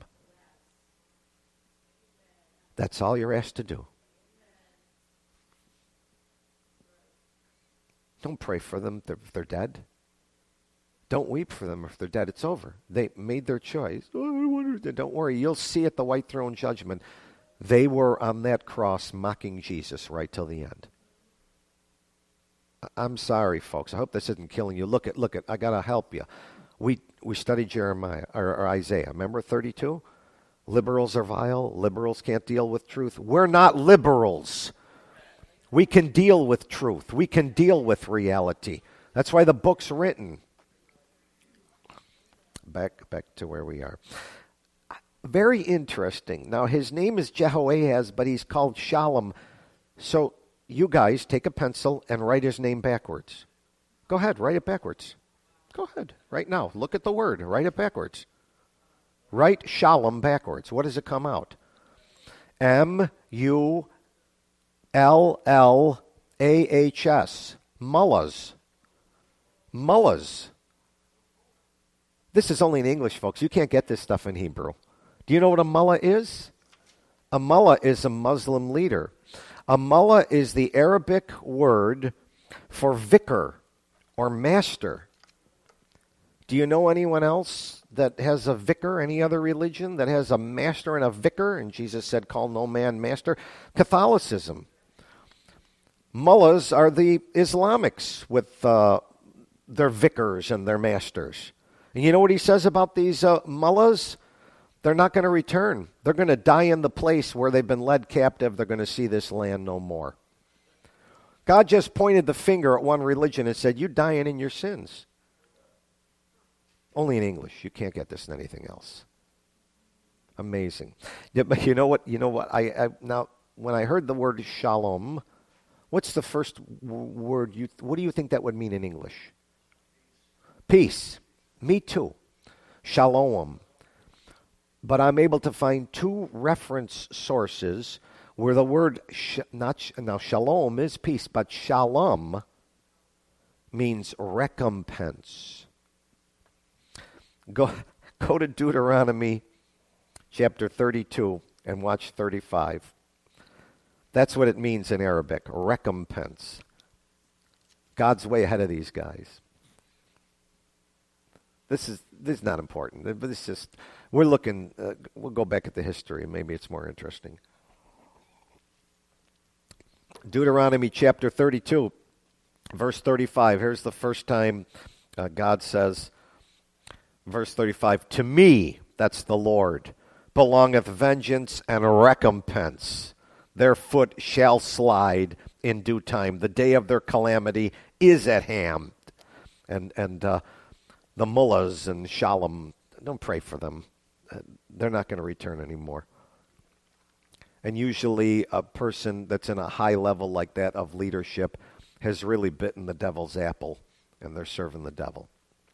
That's all you're asked to do. Don't pray for them if they're dead. Don't weep for them if they're dead. It's over. They made their choice. Don't worry. You'll see at the white throne judgment. They were on that cross mocking Jesus right till the end. I'm sorry, folks. I hope this isn't killing you. Look at. I got to help you. We studied Jeremiah or Isaiah. Remember 32? Liberals are vile. Liberals can't deal with truth. We're not liberals. We can deal with truth. We can deal with reality. That's why the book's written. Back to where we are. Very interesting. Now, his name is Jehoahaz, but he's called Shalom. So you guys take a pencil and write his name backwards. Go ahead, write it backwards. Go ahead, right now. Look at the word. Write it backwards. Write Shalom backwards. What does it come out? M-U-L-L-A-H-S. Mullahs. Mullahs. This is only in English, folks. You can't get this stuff in Hebrew. Do you know what a mullah is? A mullah is a Muslim leader. A mullah is the Arabic word for vicar or master. Do you know anyone else that has a vicar, any other religion that has a master and a vicar? And Jesus said, call no man master. Catholicism. Mullahs are the Islamics with their vicars and their masters. And you know what he says about these mullahs? They're not going to return. They're going to die in the place where they've been led captive. They're going to see this land no more. God just pointed the finger at one religion and said, "You're dying in your sins." Only in English. You can't get this in anything else. Amazing. Yeah, but you know what? I now, when I heard the word shalom, what's the first word? What do you think that would mean in English? Peace. Me too. Shalom. But I'm able to find two reference sources where the word, now shalom is peace, but shalom means recompense. Go to Deuteronomy chapter 32 and watch 35. That's what it means in Arabic, recompense. God's way ahead of these guys. This is not important, but it's just, we're looking, we'll go back at the history, and maybe it's more interesting. Deuteronomy chapter 32, verse 35. Here's the first time God says, verse 35, "To me," that's the Lord, "belongeth vengeance and recompense. Their foot shall slide in due time. The day of their calamity is at hand." And the mullahs and Shalom, don't pray for them. They're not going to return anymore. And usually a person that's in a high level like that of leadership has really bitten the devil's apple, and they're serving the devil.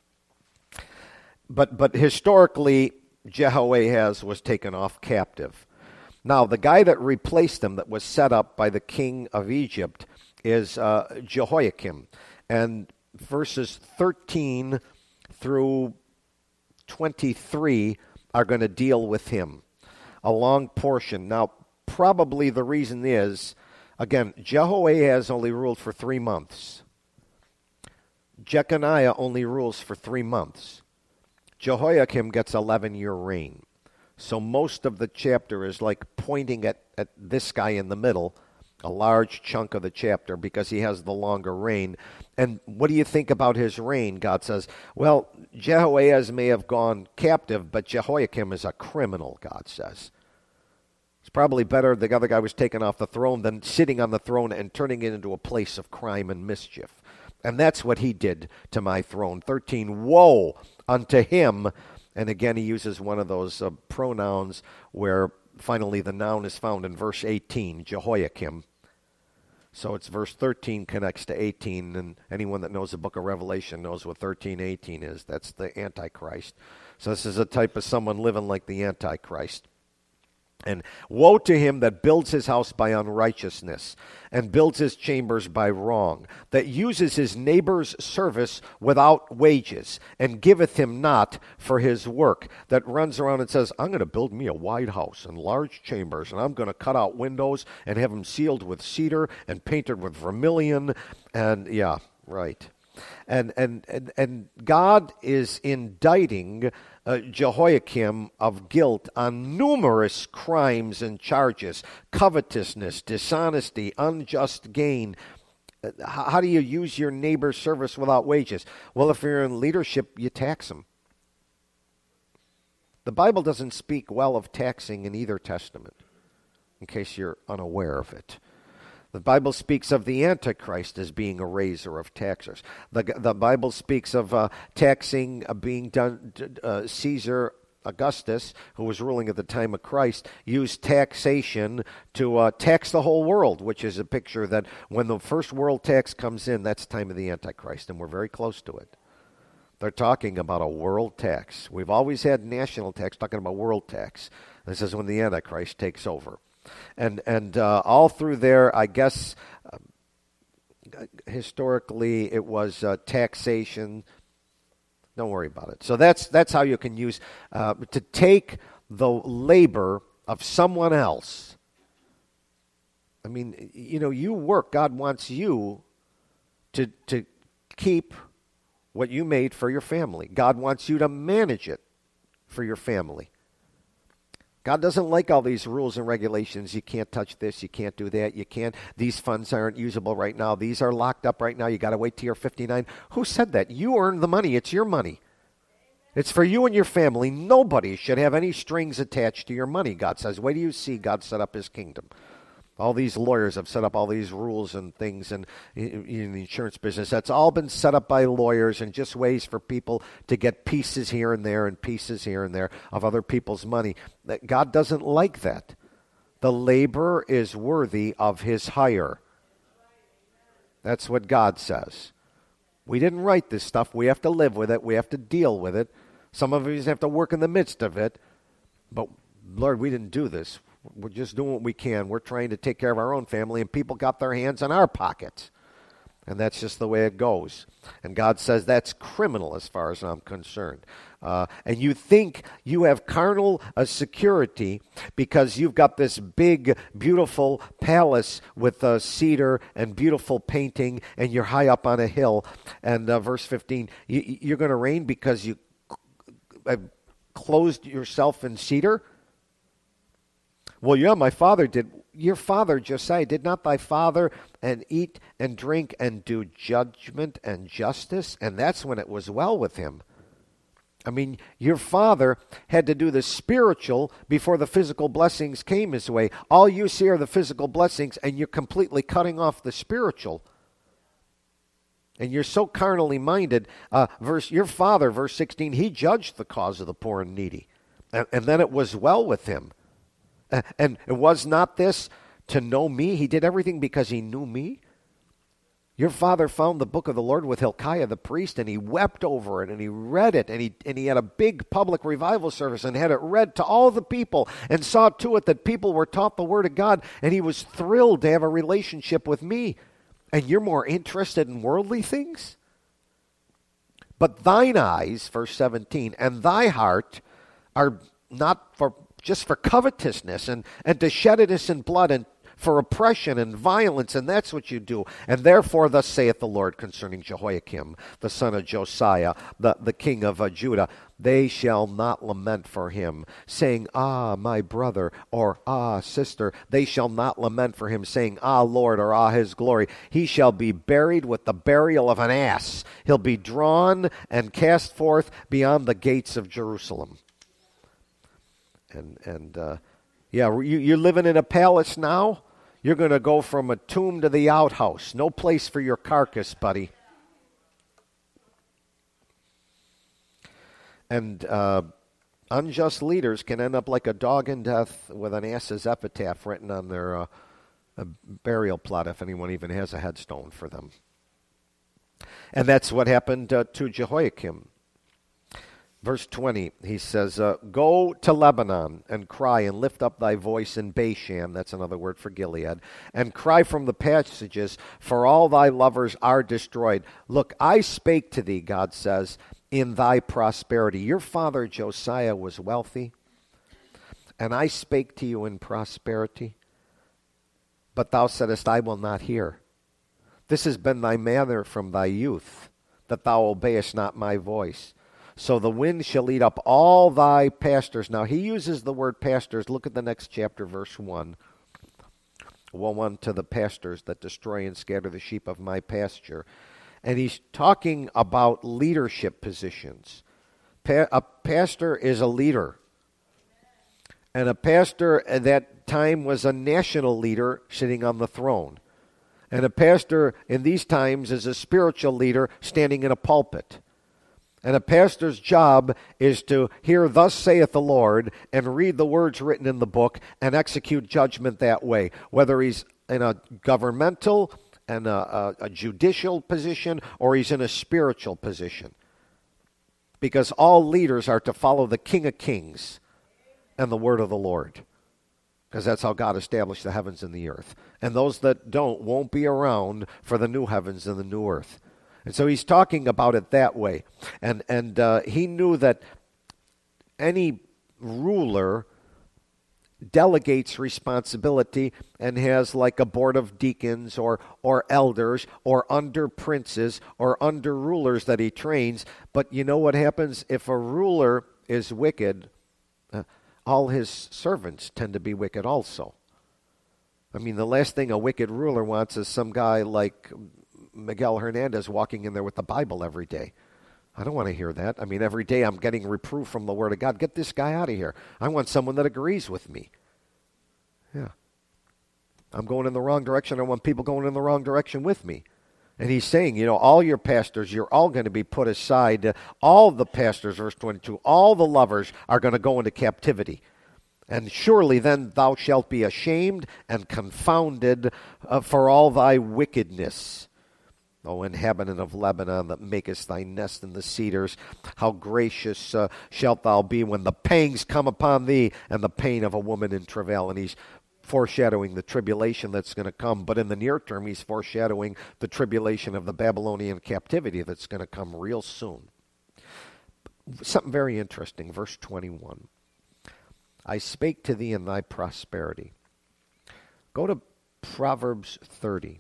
But historically, Jehoahaz was taken off captive. Now, the guy that replaced him, that was set up by the king of Egypt, is Jehoiakim. And verses 13 through 23 are going to deal with him. A long portion. Now, probably the reason is, again, Jehoahaz only ruled for 3 months. Jeconiah only rules for 3 months. Jehoiakim gets 11-year reign. So most of the chapter is like pointing at this guy in the middle, a large chunk of the chapter, because he has the longer reign. And what do you think about his reign? God says, well, Jehoahaz may have gone captive, but Jehoiakim is a criminal, God says. It's probably better the other guy was taken off the throne than sitting on the throne and turning it into a place of crime and mischief. And that's what he did to my throne. 13, woe unto him. And again, he uses one of those pronouns where finally the noun is found in verse 18, Jehoiakim. So it's verse 13 connects to 18, and anyone that knows the book of Revelation knows what 13, 18 is. That's the Antichrist. So this is a type of someone living like the Antichrist. And woe to him that builds his house by unrighteousness, and builds his chambers by wrong, that uses his neighbor's service without wages, and giveth him not for his work, that runs around and says, I'm going to build me a wide house and large chambers, and I'm going to cut out windows and have them sealed with cedar and painted with vermilion, and yeah, right. And God is indicting Jehoiakim of guilt on numerous crimes and charges: covetousness, dishonesty, unjust gain. How do you use your neighbor's service without wages? Well, if you're in leadership, you tax them. The Bible doesn't speak well of taxing in either testament, in case you're unaware of it. The Bible speaks of the Antichrist as being a raiser of taxers. The Bible speaks of taxing being done. Caesar Augustus, who was ruling at the time of Christ, used taxation to tax the whole world, which is a picture that when the first world tax comes in, that's the time of the Antichrist, and we're very close to it. They're talking about a world tax. We've always had national tax, talking about world tax. This is when the Antichrist takes over. And all through there, I guess, historically, it was taxation. Don't worry about it. So that's how you can use, to take the labor of someone else. I mean, you work. God wants you to keep what you made for your family. God wants you to manage it for your family. God doesn't like all these rules and regulations. You can't touch this. You can't do that. You can't. These funds aren't usable right now. These are locked up right now. You got to wait till you're 59. Who said that? You earned the money. It's your money. It's for you and your family. Nobody should have any strings attached to your money, God says. Wait till you see God set up his kingdom. All these lawyers have set up all these rules and things in the insurance business. That's all been set up by lawyers and just ways for people to get pieces here and there and pieces here and there of other people's money. God doesn't like that. The laborer is worthy of his hire. That's what God says. We didn't write this stuff. We have to live with it. We have to deal with it. Some of us have to work in the midst of it. But, Lord, we didn't do this. We're just doing what we can. We're trying to take care of our own family, and people got their hands in our pockets. And that's just the way it goes. And God says that's criminal as far as I'm concerned. And you think you have carnal security because you've got this big, beautiful palace with cedar and beautiful painting, and you're high up on a hill. And verse 15, you're going to reign because you clothed yourself in cedar? Well, yeah, my father did. Your father, Josiah, did not thy father and eat and drink and do judgment and justice? And that's when it was well with him. I mean, your father had to do the spiritual before the physical blessings came his way. All you see are the physical blessings, and you're completely cutting off the spiritual. And you're so carnally minded. Your father, verse 16, he judged the cause of the poor and needy. And then it was well with him. And it was not this to know me. He did everything because he knew me. Your father found the book of the Lord with Hilkiah the priest, and he wept over it, and he read it, and he had a big public revival service and had it read to all the people and saw to it that people were taught the word of God, and he was thrilled to have a relationship with me. And you're more interested in worldly things? But thine eyes, verse 17, and thy heart are not just for covetousness and to shed innocent blood and for oppression and violence, and that's what you do. And therefore, thus saith the Lord concerning Jehoiakim, the son of Josiah, the king of Judah, they shall not lament for him, saying, Ah, my brother, or Ah, sister. They shall not lament for him, saying, Ah, Lord, or Ah, his glory. He shall be buried with the burial of an ass. He'll be drawn and cast forth beyond the gates of Jerusalem. You're living in a palace now. You're going to go from a tomb to the outhouse. No place for your carcass, buddy. And unjust leaders can end up like a dog in death with an ass's epitaph written on their burial plot, if anyone even has a headstone for them. And that's what happened to Jehoiakim. Verse 20, he says, Go to Lebanon and cry and lift up thy voice in Bashan, that's another word for Gilead, and cry from the passages, for all thy lovers are destroyed. Look, I spake to thee, God says, in thy prosperity. Your father Josiah was wealthy, and I spake to you in prosperity, but thou saidest, I will not hear. This has been thy manner from thy youth, that thou obeyest not my voice. So the wind shall eat up all thy pastors. Now, he uses the word pastors. Look at the next chapter, verse 1. Woe unto the pastors that destroy and scatter the sheep of my pasture. And he's talking about leadership positions. A pastor is a leader. And a pastor at that time was a national leader sitting on the throne. And a pastor in these times is a spiritual leader standing in a pulpit. And a pastor's job is to hear, Thus saith the Lord, and read the words written in the book and execute judgment that way, whether he's in a governmental and a judicial position or he's in a spiritual position. Because all leaders are to follow the King of Kings and the word of the Lord. Because that's how God established the heavens and the earth. And those that don't won't be around for the new heavens and the new earth. And so he's talking about it that way. And he knew that any ruler delegates responsibility and has like a board of deacons or elders or under princes or under rulers that he trains. But you know what happens? If a ruler is wicked, all his servants tend to be wicked also. I mean, the last thing a wicked ruler wants is some guy like Miguel Hernandez walking in there with the Bible every day. I don't want to hear that. I mean, every day I'm getting reproof from the Word of God. Get this guy out of here. I want someone that agrees with me. Yeah. I'm going in the wrong direction. I want people going in the wrong direction with me. And he's saying, all your pastors, you're all going to be put aside. All the pastors, verse 22, all the lovers are going to go into captivity. And surely then thou shalt be ashamed and confounded for all thy wickedness. O inhabitant of Lebanon, that makest thy nest in the cedars, how gracious shalt thou be when the pangs come upon thee, and the pain of a woman in travail. And he's foreshadowing the tribulation that's going to come. But in the near term, he's foreshadowing the tribulation of the Babylonian captivity that's going to come real soon. Something very interesting, verse 21. I spake to thee in thy prosperity. Go to Proverbs 30.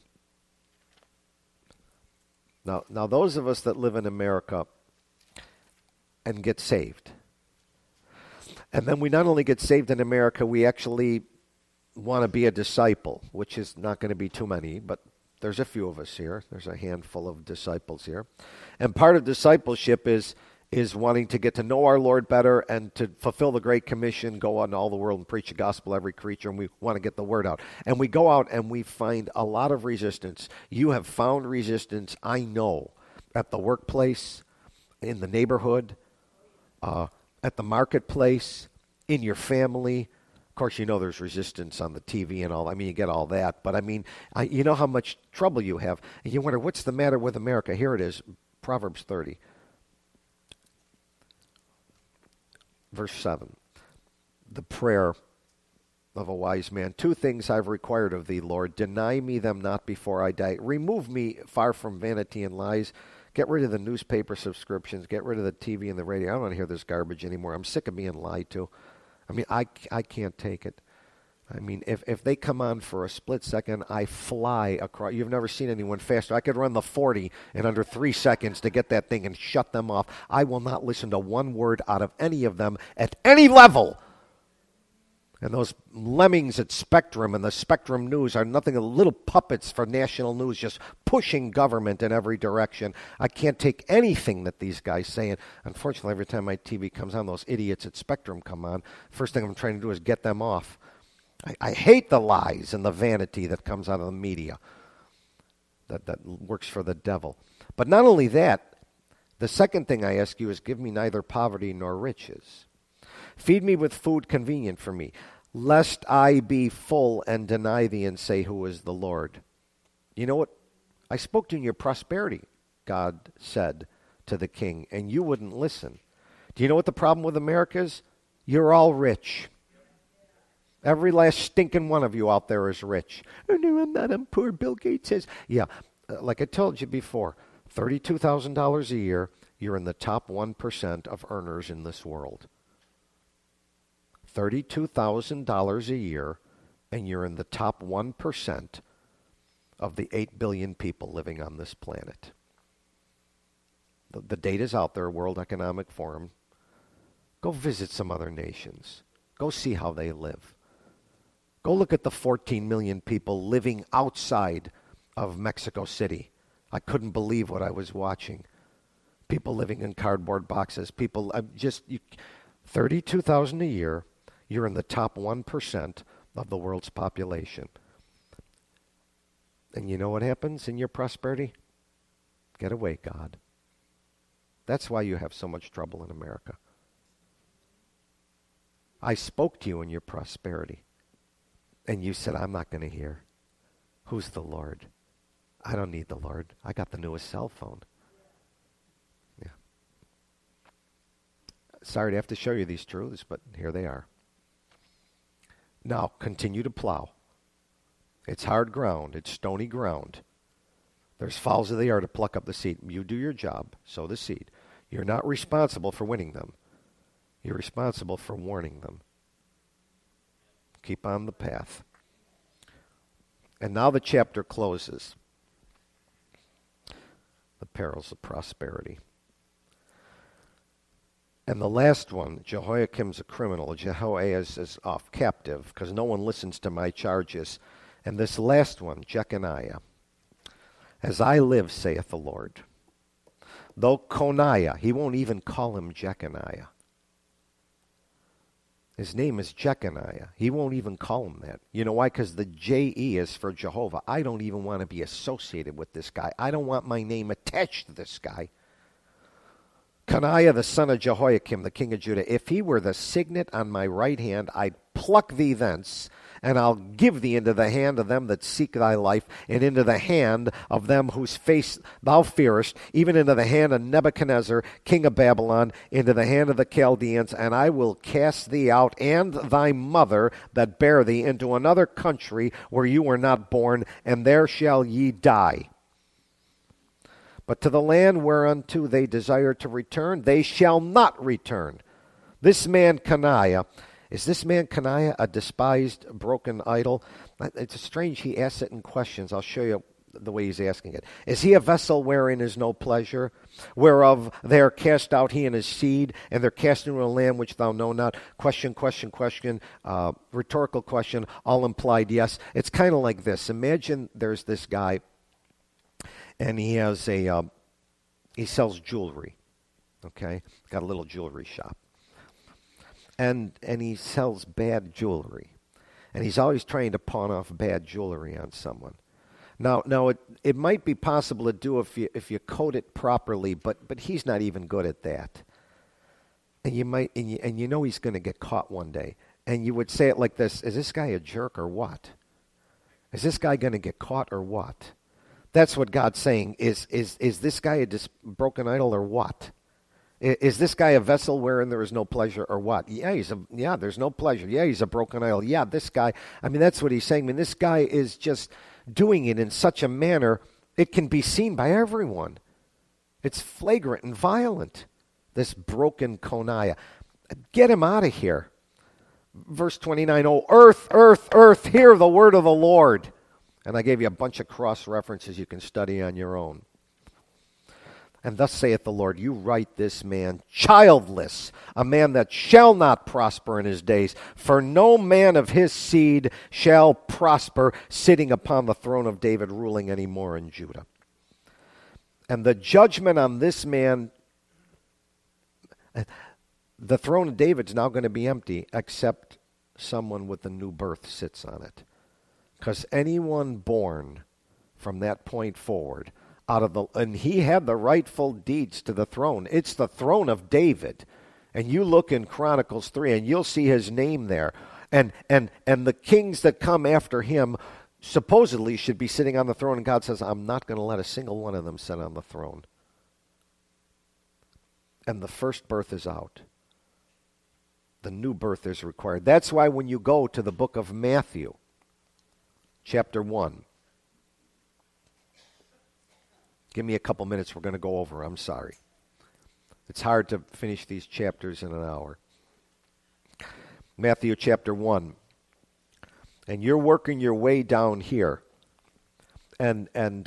Now, those of us that live in America and get saved, and then we not only get saved in America, we actually want to be a disciple, which is not going to be too many, but there's a few of us here. There's a handful of disciples here. And part of discipleship is wanting to get to know our Lord better and to fulfill the Great Commission, go out in all the world and preach the gospel to every creature, and we want to get the word out. And we go out and we find a lot of resistance. You have found resistance, I know, at the workplace, in the neighborhood, at the marketplace, in your family. Of course, there's resistance on the TV and all. I mean, you get all that. But, you know how much trouble you have. And you wonder, what's the matter with America? Here it is, Proverbs 30. Verse 7, the prayer of a wise man. 2 things I've required of thee, Lord. Deny me them not before I die. Remove me far from vanity and lies. Get rid of the newspaper subscriptions. Get rid of the TV and the radio. I don't want to hear this garbage anymore. I'm sick of being lied to. I can't take it. If they come on for a split second, I fly across. You've never seen anyone faster. I could run the 40 in under 3 seconds to get that thing and shut them off. I will not listen to one word out of any of them at any level. And those lemmings at Spectrum and the Spectrum News are nothing but little puppets for national news, just pushing government in every direction. I can't take anything that these guys say. And unfortunately, every time my TV comes on, those idiots at Spectrum come on. First thing I'm trying to do is get them off. I hate the lies and the vanity that comes out of the media that works for the devil. But not only that, the second thing I ask you is give me neither poverty nor riches. Feed me with food convenient for me, lest I be full and deny thee and say, who is the Lord? You know what? I spoke to you in your prosperity, God said to the king, and you wouldn't listen. Do you know what the problem with America is? You're all rich. Every last stinking one of you out there is rich. Oh, no, I'm not. I'm poor. Bill Gates says. Yeah, like I told you before, $32,000 a year, you're in the top 1% of earners in this world. $32,000 a year, and you're in the top 1% of the 8 billion people living on this planet. The data's out there, World Economic Forum. Go visit some other nations. Go see how they live. Go look at the 14 million people living outside of Mexico City. I couldn't believe what I was watching. People living in cardboard boxes. $32,000 a year. You're in the top 1% of the world's population. And you know what happens in your prosperity? Get away, God. That's why you have so much trouble in America. I spoke to you in your prosperity. And you said, I'm not going to hear. Who's the Lord? I don't need the Lord. I got the newest cell phone. Yeah. Sorry to have to show you these truths, but here they are. Now, continue to plow. It's hard ground. It's stony ground. There's fowls of the air to pluck up the seed. You do your job. Sow the seed. You're not responsible for winning them. You're responsible for warning them. Keep on the path. And now the chapter closes. The perils of prosperity. And the last one, Jehoiakim's a criminal. Jehoahaz is off captive because no one listens to my charges. And this last one, Jeconiah. As I live, saith the Lord, though Coniah, he won't even call him Jeconiah. His name is Jeconiah. He won't even call him that. You know why? Because the J-E is for Jehovah. I don't even want to be associated with this guy. I don't want my name attached to this guy. Coniah, the son of Jehoiakim, the king of Judah, if he were the signet on my right hand, I'd pluck thee thence, and I'll give thee into the hand of them that seek thy life, and into the hand of them whose face thou fearest, even into the hand of Nebuchadnezzar, king of Babylon, into the hand of the Chaldeans, and I will cast thee out and thy mother that bare thee into another country where you were not born, and there shall ye die. But to the land whereunto they desire to return, they shall not return. This man Coniah, is this man Coniah a despised, broken idol? It's strange he asks it in questions. I'll show you the way he's asking it. Is he a vessel wherein is no pleasure, whereof they are cast out he and his seed, and they're cast into a land which thou know not? Question, rhetorical question, all implied yes. It's kind of like this. Imagine there's this guy, and he has he sells jewelry, okay? Got a little jewelry shop. And he sells bad jewelry. And he's always trying to pawn off bad jewelry on someone. Now it might be possible to do if you code it properly, but he's not even good at that. And you know he's going to get caught one day. And you would say it like this: is this guy a jerk or what? Is this guy going to get caught or what? That's what God's saying. Is this guy a broken idol or what? Is this guy a vessel wherein there is no pleasure or what? Yeah, there's no pleasure. Yeah, he's a broken idol. Yeah, this guy, that's what he's saying. This guy is just doing it in such a manner it can be seen by everyone. It's flagrant and violent, this broken Coniah. Get him out of here. Verse 29, oh, earth, earth, earth, hear the word of the Lord. And I gave you a bunch of cross references you can study on your own. And thus saith the Lord, you write this man childless, a man that shall not prosper in his days, for no man of his seed shall prosper, sitting upon the throne of David, ruling any more in Judah. And the judgment on this man, the throne of David's now going to be empty, except someone with a new birth sits on it. Because anyone born from that point forward, and he had the rightful deeds to the throne. It's the throne of David. And you look in Chronicles 3 and you'll see his name there. And the kings that come after him supposedly should be sitting on the throne. And God says, I'm not going to let a single one of them sit on the throne. And the first birth is out. The new birth is required. That's why when you go to the book of Matthew, chapter 1. Give me a couple minutes. We're going to go over. I'm sorry. It's hard to finish these chapters in an hour. Matthew chapter 1. And you're working your way down here. And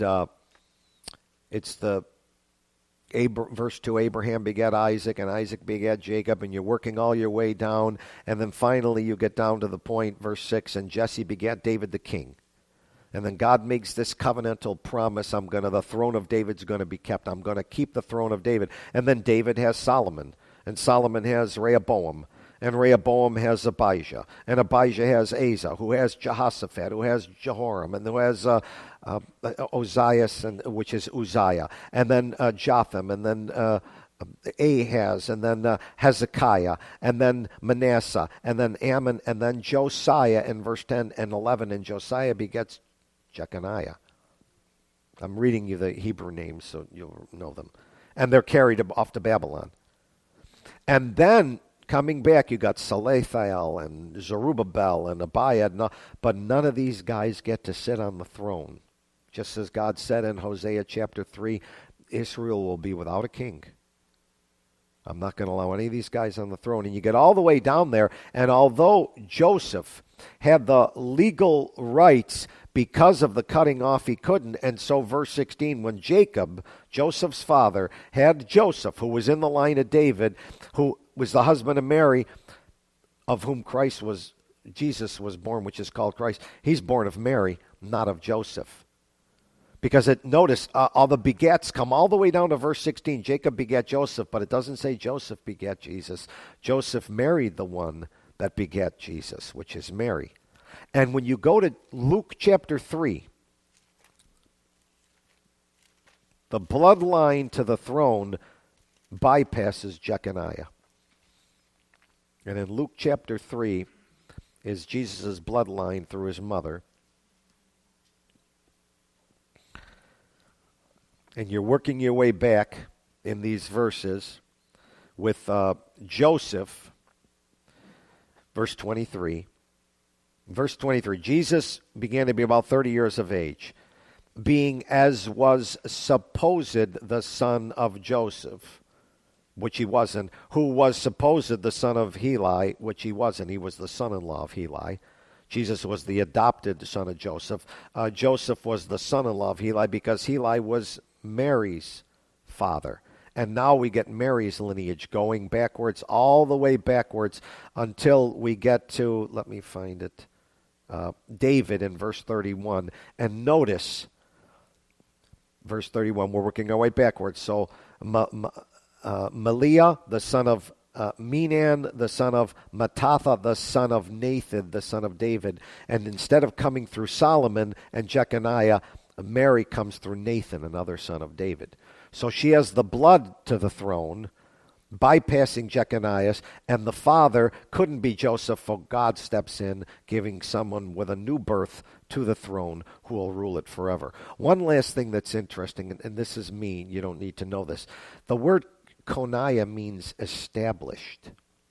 it's the verse 2, Abraham begat Isaac, and Isaac begat Jacob, and you're working all your way down. And then finally you get down to the point, verse 6, and Jesse begat David the king. And then God makes this covenantal promise, the throne of David's going to be kept. I'm going to keep the throne of David. And then David has Solomon, and Solomon has Rehoboam, and Rehoboam has Abijah, and Abijah has Asa, who has Jehoshaphat, who has Jehoram, and who has Ozias, which is Uzziah, and then Jotham, and then Ahaz, and then Hezekiah, and then Manasseh, and then Ammon, and then Josiah in verse 10 and 11, and Josiah begets Jeconiah. I'm reading you the Hebrew names so you'll know them. And they're carried off to Babylon. And then, coming back, you got Salathiel and Zerubbabel and Abiad, but none of these guys get to sit on the throne. Just as God said in Hosea chapter 3, Israel will be without a king. I'm not going to allow any of these guys on the throne. And you get all the way down there, and although Joseph had the legal rights because of the cutting off, he couldn't. And so verse 16, when Jacob, Joseph's father, had Joseph, who was in the line of David, who was the husband of Mary, of whom Jesus was born, which is called Christ. He's born of Mary, not of Joseph. Because notice, all the begats come all the way down to verse 16. Jacob begat Joseph, but it doesn't say Joseph begat Jesus. Joseph married the one that begat Jesus, which is Mary. And when you go to Luke chapter 3, the bloodline to the throne bypasses Jeconiah. And in Luke chapter 3 is Jesus' bloodline through his mother. And you're working your way back in these verses with Joseph, verse 23. Verse 23, Jesus began to be about 30 years of age, being as was supposed the son of Joseph, which he wasn't, who was supposed the son of Heli, which he wasn't. He was the son-in-law of Heli. Jesus was the adopted son of Joseph. Joseph was the son-in-law of Heli because Heli was Mary's father. And now we get Mary's lineage going backwards, all the way backwards until we get to, let me find it, David in verse 31. And notice, verse 31, we're working our way backwards. So Maliah, the son of Menan, the son of Mattatha, the son of Nathan, the son of David. And instead of coming through Solomon and Jeconiah, Mary comes through Nathan, another son of David. So she has the blood to the throne, bypassing Jeconiah, and the father couldn't be Joseph, for God steps in, giving someone with a new birth to the throne who will rule it forever. One last thing that's interesting, and this is me, you don't need to know this. The word Coniah means established.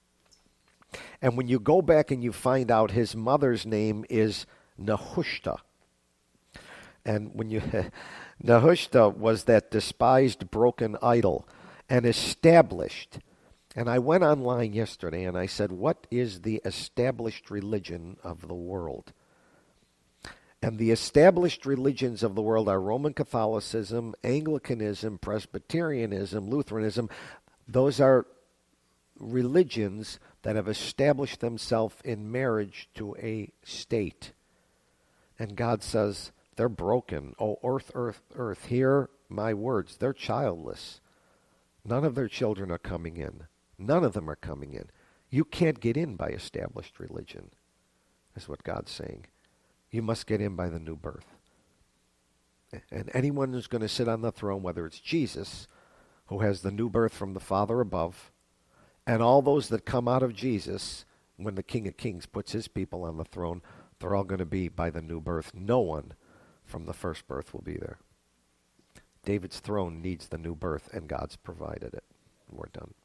And when you go back and you find out his mother's name is Nehushta. And when you Nehushta was that despised broken idol and established. And I went online yesterday and I said, what is the established religion of the world? And the established religions of the world are Roman Catholicism, Anglicanism, Presbyterianism, Lutheranism. Those are religions that have established themselves in marriage to a state. And God says, they're broken. Oh, earth, earth, earth, hear my words. They're childless. None of their children are coming in. None of them are coming in. You can't get in by established religion, is what God's saying. You must get in by the new birth. And anyone who's going to sit on the throne, whether it's Jesus, who has the new birth from the Father above, and all those that come out of Jesus, when the King of Kings puts his people on the throne, they're all going to be by the new birth. No one from the first birth will be there. David's throne needs the new birth, and God's provided it. We're done.